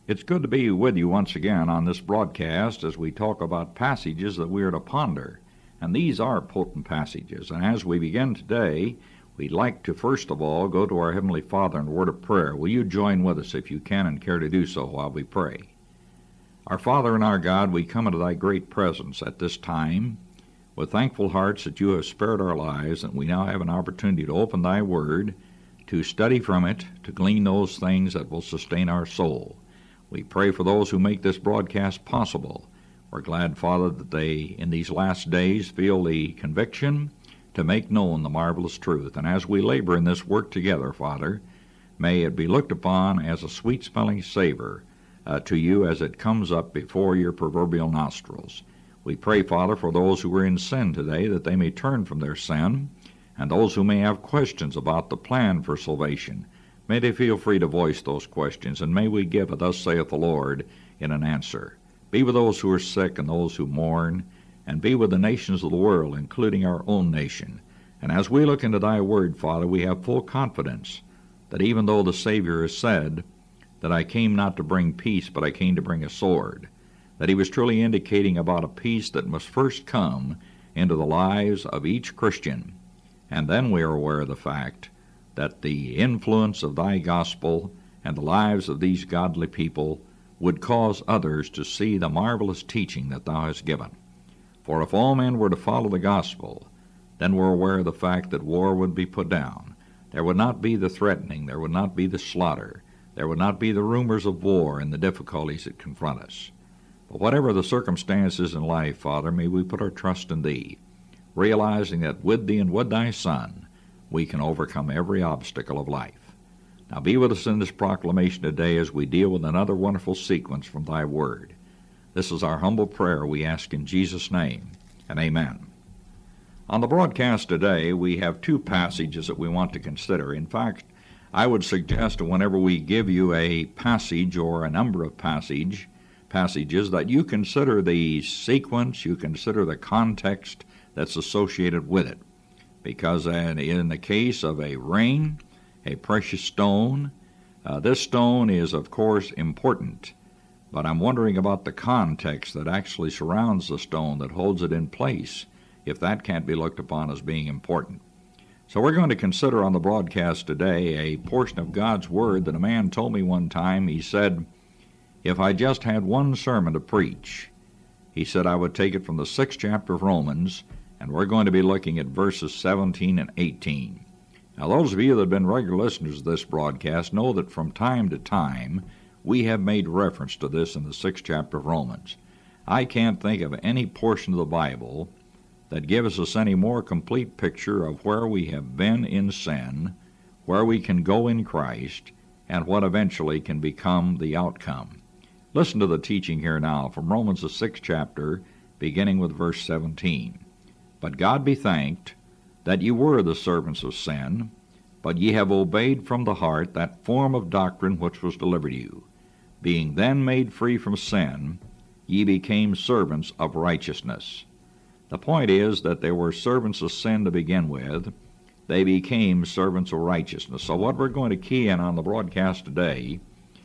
It's good to be with you once again on this broadcast as we talk about passages that we are to ponder. And these are potent passages. And as we begin today, we'd like to first of all go to our Heavenly Father in a word of prayer. Will you join with us if you can and care to do so while we pray? Our Father and our God, we come into thy great presence at this time with thankful hearts that you have spared our lives, and we now have an opportunity to open thy word, to study from it, to glean those things that will sustain our soul. We pray for those who make this broadcast possible. We're glad, Father, that they, in these last days, feel the conviction to make known the marvelous truth. And as we labor in this work together, Father, may it be looked upon as a sweet-smelling savor to you as it comes up before your proverbial nostrils. We pray, Father, for those who are in sin today, that they may turn from their sin, and those who may have questions about the plan for salvation. May they feel free to voice those questions, and may we give a thus saith the Lord in an answer. Be with those who are sick and those who mourn, and be with the nations of the world, including our own nation. And as we look into thy word, Father, we have full confidence that even though the Savior has said that I came not to bring peace, but I came to bring a sword, that he was truly indicating about a peace that must first come into the lives of each Christian. And then we are aware of the fact that the influence of thy gospel and the lives of these godly people would cause others to see the marvelous teaching that thou hast given. For if all men were to follow the gospel, then we're aware of the fact that war would be put down. There would not be the threatening, there would not be the slaughter, there would not be the rumors of war and the difficulties that confront us. But whatever the circumstances in life, Father, may we put our trust in thee, realizing that with thee and with thy Son, we can overcome every obstacle of life. Now be with us in this proclamation today as we deal with another wonderful sequence from thy word. This is our humble prayer we ask in Jesus' name, and amen. On the broadcast today, we have two passages that we want to consider. In fact, I would suggest that whenever we give you a passage or a number of passages, that you consider the sequence, you consider the context that's associated with it. Because in the case of a ring, a precious stone, this stone is, of course, important. But I'm wondering about the context that actually surrounds the stone that holds it in place, if that can't be looked upon as being important. So we're going to consider on the broadcast today a portion of God's Word that a man told me one time. He said, if I just had one sermon to preach, he said I would take it from the 6th chapter of Romans, and we're going to be looking at verses 17 and 18. Now, those of you that have been regular listeners to this broadcast know that from time to time we have made reference to this in the 6th chapter of Romans. I can't think of any portion of the Bible that gives us any more complete picture of where we have been in sin, where we can go in Christ, and what eventually can become the outcome. Listen to the teaching here now from Romans the 6th chapter, beginning with verse 17. But God be thanked that ye were the servants of sin, but ye have obeyed from the heart that form of doctrine which was delivered you. Being then made free from sin, ye became servants of righteousness. The point is that they were servants of sin to begin with. They became servants of righteousness. So what we're going to key in on the broadcast today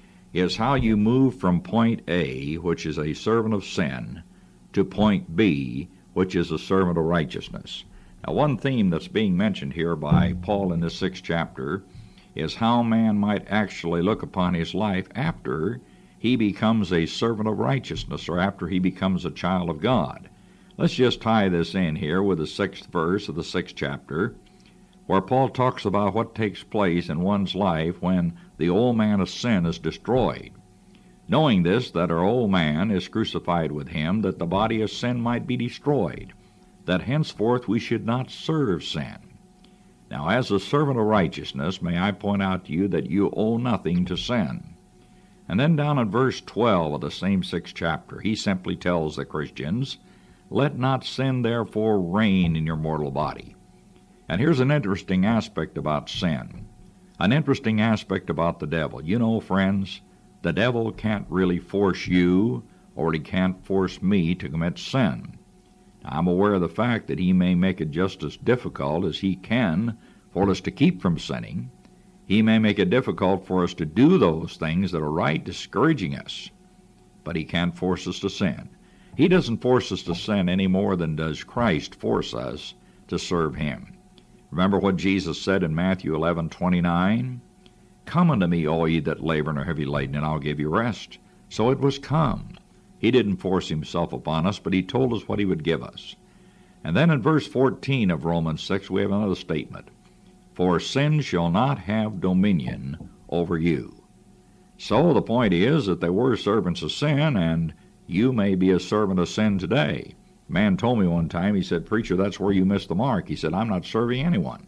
is how you move from point A, which is a servant of sin, to point B, which is a servant of righteousness. Now, one theme that's being mentioned here by Paul in this 6th chapter is how man might actually look upon his life after he becomes a servant of righteousness, or after he becomes a child of God. Let's just tie this in here with the 6th verse of the 6th chapter, where Paul talks about what takes place in one's life when the old man of sin is destroyed. Knowing this, that our old man is crucified with him, that the body of sin might be destroyed, that henceforth we should not serve sin. Now, as a servant of righteousness, may I point out to you that you owe nothing to sin. And then down in verse 12 of the same 6th chapter, he simply tells the Christians, let not sin therefore reign in your mortal body. And here's an interesting aspect about sin, an interesting aspect about the devil. You know, friends, the devil can't really force you, or he can't force me to commit sin. Now, I'm aware of the fact that he may make it just as difficult as he can for us to keep from sinning. He may make it difficult for us to do those things that are right, discouraging us, but he can't force us to sin. He doesn't force us to sin any more than does Christ force us to serve him. Remember what Jesus said in Matthew 11:29? Come unto me, all ye that labor and are heavy laden, and I'll give you rest. So it was come. He didn't force himself upon us, but he told us what he would give us. And then in verse 14 of Romans 6, we have another statement. For sin shall not have dominion over you. So the point is that they were servants of sin, and you may be a servant of sin today. A man told me one time, he said, Preacher, that's where you missed the mark. He said, I'm not serving anyone.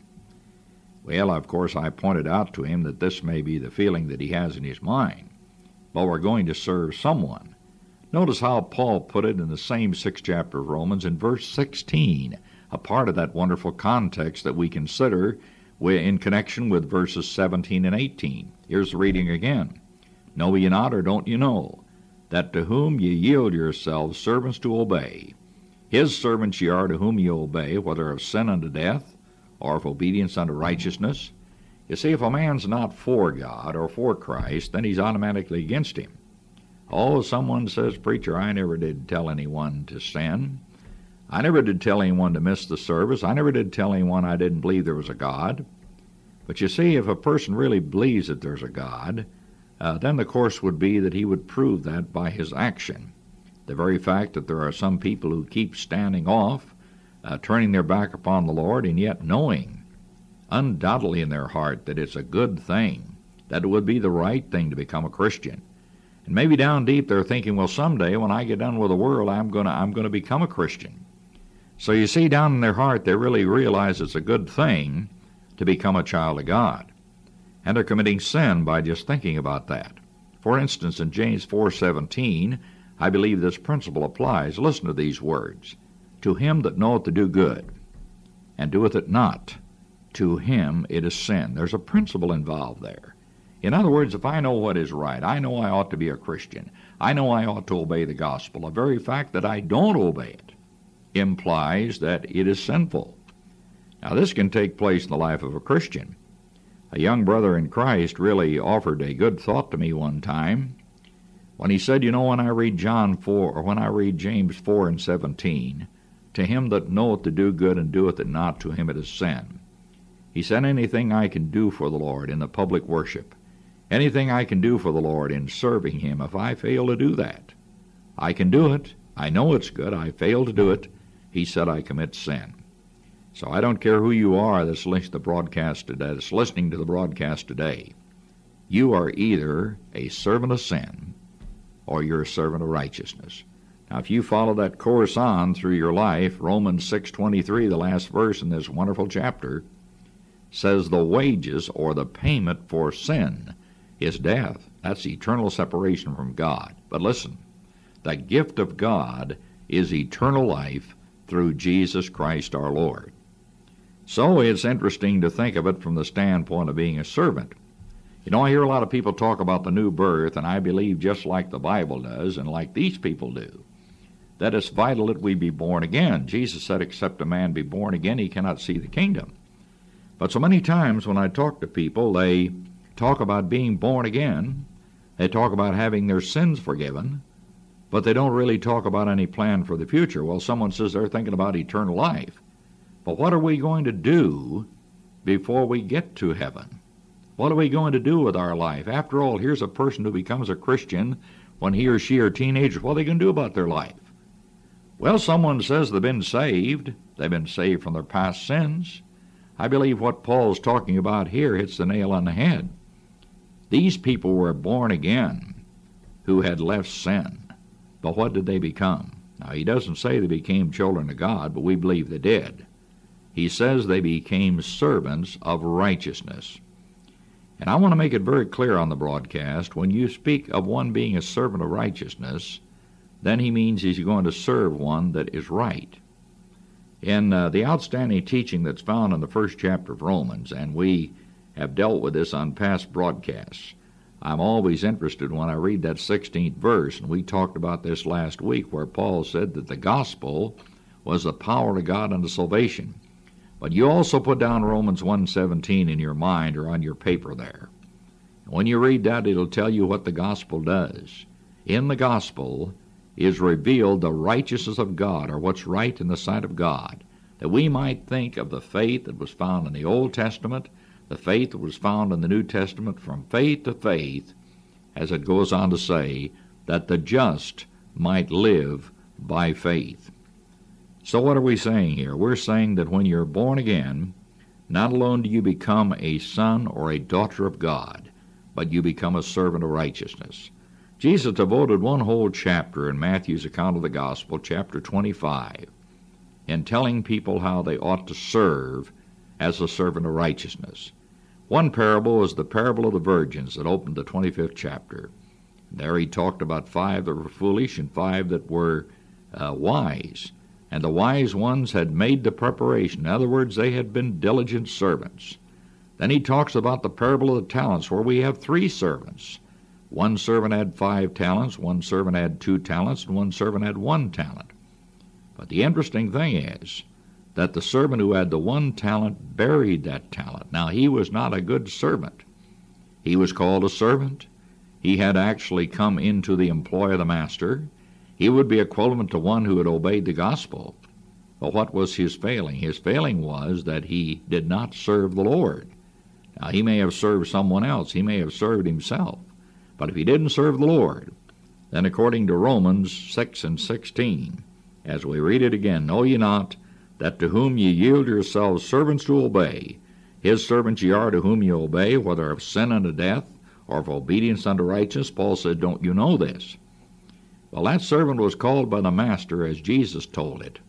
Well, of course, I pointed out to him that this may be the feeling that he has in his mind, but we're going to serve someone. Notice how Paul put it in the same 6th chapter of Romans in verse 16, a part of that wonderful context that we consider in connection with verses 17 and 18. Here's the reading again. Know ye not, or don't ye know, that to whom ye yield yourselves servants to obey, his servants ye are to whom ye obey, whether of sin unto death, or of obedience unto righteousness? You see, if a man's not for God or for Christ, then he's automatically against him. Oh, someone says, Preacher, I never did tell anyone to sin. I never did tell anyone to miss the service. I never did tell anyone I didn't believe there was a God. But you see, if a person really believes that there's a God, then the course would be that he would prove that by his action. The very fact that there are some people who keep standing off, turning their back upon the Lord, and yet knowing undoubtedly in their heart that it's a good thing, that it would be the right thing to become a Christian. And maybe down deep they're thinking, well, someday when I get done with the world, I'm gonna become a Christian. So you see, down in their heart, they really realize it's a good thing to become a child of God. And they're committing sin by just thinking about that. For instance, in James 4:17, I believe this principle applies. Listen to these words. To him that knoweth to do good, and doeth it not, to him it is sin. There's a principle involved there. In other words, if I know what is right, I know I ought to be a Christian. I know I ought to obey the gospel. The very fact that I don't obey it implies that it is sinful. Now, this can take place in the life of a Christian. A young brother in Christ really offered a good thought to me one time when he said, when I read John 4, or when I read James 4:17, to him that knoweth to do good and doeth it not, to him it is sin. He said, anything I can do for the Lord in the public worship, anything I can do for the Lord in serving him, if I fail to do that, I can do it. I know it's good. I fail to do it. He said I commit sin. So I don't care who you are that's listening to the broadcast today. You are either a servant of sin or you're a servant of righteousness. Now, if you follow that course on through your life, Romans 6:23, the last verse in this wonderful chapter, says the wages or the payment for sin is death. That's eternal separation from God. But listen, the gift of God is eternal life through Jesus Christ our Lord. So it's interesting to think of it from the standpoint of being a servant. I hear a lot of people talk about the new birth, and I believe just like the Bible does, and like these people do, that it's vital that we be born again. Jesus said, except a man be born again, he cannot see the kingdom. But so many times when I talk to people, they talk about being born again, they talk about having their sins forgiven, but they don't really talk about any plan for the future. Well, someone says they're thinking about eternal life. But what are we going to do before we get to heaven? What are we going to do with our life? After all, here's a person who becomes a Christian when he or she are teenagers. What are they going to do about their life? Well, someone says they've been saved. They've been saved from their past sins. I believe what Paul's talking about here hits the nail on the head. These people were born again who had left sin. But what did they become? Now, he doesn't say they became children of God, but we believe they did. He says they became servants of righteousness. And I want to make it very clear on the broadcast, when you speak of one being a servant of righteousness, then he means he's going to serve one that is right. In the outstanding teaching that's found in the 1st chapter of Romans, and we have dealt with this on past broadcasts, I'm always interested when I read that 16th verse, and we talked about this last week, where Paul said that the gospel was the power of God unto salvation. But you also put down Romans 1:17 in your mind or on your paper there. When you read that, it'll tell you what the gospel does. In the gospel is revealed the righteousness of God, or what's right in the sight of God, that we might think of the faith that was found in the Old Testament, the faith that was found in the New Testament, from faith to faith, as it goes on to say, that the just might live by faith. So what are we saying here? We're saying that when you're born again, not alone do you become a son or a daughter of God, but you become a servant of righteousness. Jesus devoted one whole chapter in Matthew's account of the gospel, chapter 25, in telling people how they ought to serve as a servant of righteousness. One parable is the parable of the virgins that opened the 25th chapter. There he talked about 5 that were foolish and 5 that were wise. And the wise ones had made the preparation. In other words, they had been diligent servants. Then he talks about the parable of the talents, where we have 3 servants. One servant had 5 talents, one servant had 2 talents, and one servant had 1 talent. But the interesting thing is that the servant who had the 1 talent buried that talent. Now, he was not a good servant. He was called a servant. He had actually come into the employ of the master. He would be equivalent to one who had obeyed the gospel. But what was his failing? His failing was that he did not serve the Lord. Now, he may have served someone else. He may have served himself. But if he didn't serve the Lord, then according to Romans 6:16, as we read it again, know ye not that to whom ye yield yourselves servants to obey, his servants ye are to whom ye obey, whether of sin unto death or of obedience unto righteousness? Paul said, don't you know this? Well, that servant was called by the master, as Jesus told it,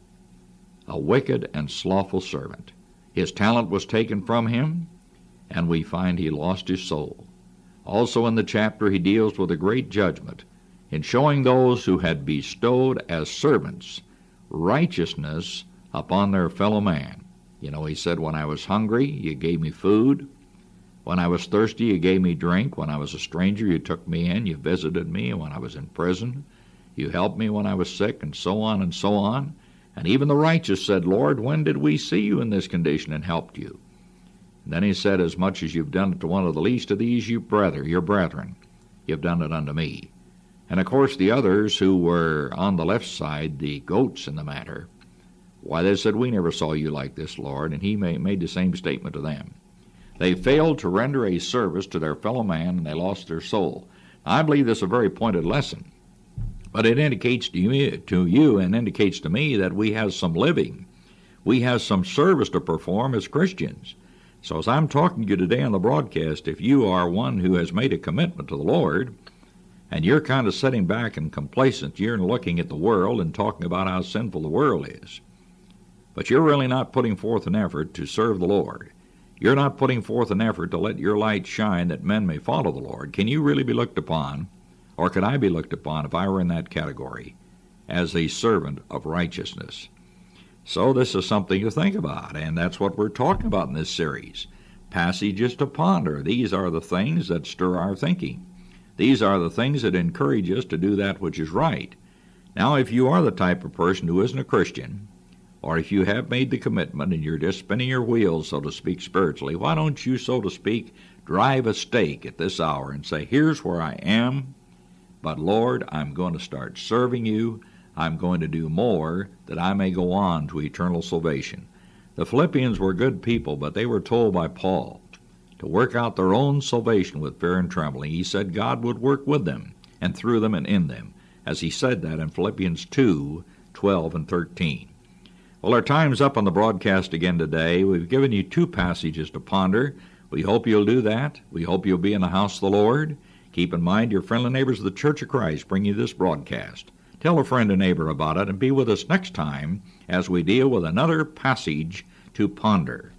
a wicked and slothful servant. His talent was taken from him, and we find he lost his soul. Also in the chapter he deals with a great judgment in showing those who had bestowed as servants righteousness upon their fellow man. You know, he said, when I was hungry, you gave me food. When I was thirsty, you gave me drink. When I was a stranger, you took me in. You visited me. And when I was in prison, you helped me when I was sick, and so on and so on. And even the righteous said, Lord, when did we see you in this condition and helped you? And then he said, as much as you've done it to one of the least of these, your brethren, you've done it unto me. And of course the others who were on the left side, the goats in the matter, why, they said, we never saw you like this, Lord. And he made the same statement to them. They failed to render a service to their fellow man, and they lost their soul. I believe this is a very pointed lesson. But it indicates to you and indicates to me that we have some living. We have some service to perform as Christians. So as I'm talking to you today on the broadcast, if you are one who has made a commitment to the Lord, and you're kind of sitting back and complacent, you're looking at the world and talking about how sinful the world is, but you're really not putting forth an effort to serve the Lord. You're not putting forth an effort to let your light shine that men may follow the Lord. Can you really be looked upon, or could I be looked upon if I were in that category, as a servant of righteousness? So this is something to think about, and that's what we're talking about in this series. Passages to ponder. These are the things that stir our thinking. These are the things that encourage us to do that which is right. Now, if you are the type of person who isn't a Christian, or if you have made the commitment and you're just spinning your wheels, so to speak, spiritually, why don't you, so to speak, drive a stake at this hour and say, here's where I am, but Lord, I'm going to start serving you. I'm going to do more that I may go on to eternal salvation. The Philippians were good people, but they were told by Paul to work out their own salvation with fear and trembling. He said God would work with them and through them and in them, as he said that in Philippians 2:12 and 13. Well, our time's up on the broadcast again today. We've given you 2 passages to ponder. We hope you'll do that. We hope you'll be in the house of the Lord. Keep in mind your friendly neighbors of the Church of Christ bring you this broadcast. Tell a friend and neighbor about it, and be with us next time as we deal with another passage to ponder.